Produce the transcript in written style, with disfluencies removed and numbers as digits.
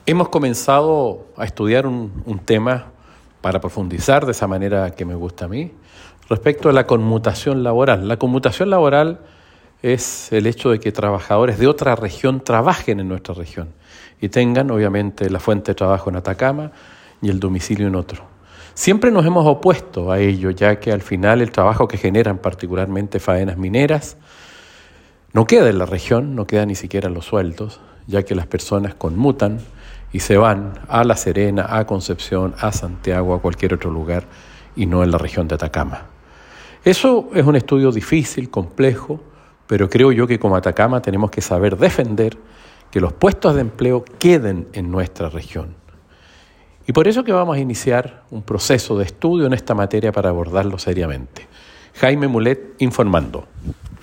Hemos comenzado a estudiar un tema para profundizar de esa manera que me gusta a mí, respecto a la conmutación laboral. La conmutación laboral es el hecho de que trabajadores de otra región trabajen en nuestra región y tengan, obviamente, la fuente de trabajo en Atacama y el domicilio en otro. Siempre nos hemos opuesto a ello, ya que al final el trabajo que generan particularmente faenas mineras no queda en la región, no queda ni siquiera en los sueldos, ya que las personas conmutan y se van a La Serena, a Concepción, a Santiago, a cualquier otro lugar y no en la región de Atacama. Eso es un estudio difícil, complejo, pero creo yo que como Atacama tenemos que saber defender que los puestos de empleo queden en nuestra región. Y por eso que vamos a iniciar un proceso de estudio en esta materia para abordarlo seriamente. Jaime Mulet informando.